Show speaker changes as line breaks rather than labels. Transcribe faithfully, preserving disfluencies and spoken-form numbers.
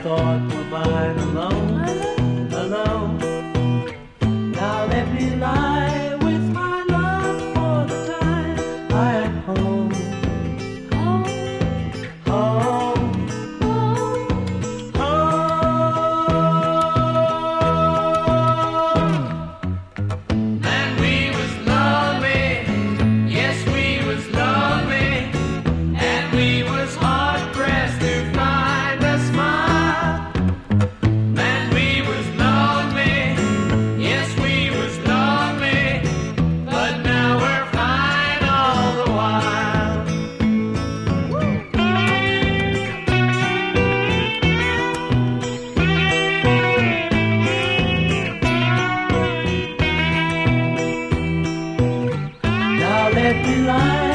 thought were mine alone, alone. Now let me lie with my love for the time I am home, home, home, home. And we was lonely, yes we was lonely, and we was hard pressed to find a smile. And we was lonely, yes we was lonely, but now we're fine all the while. Now let me lie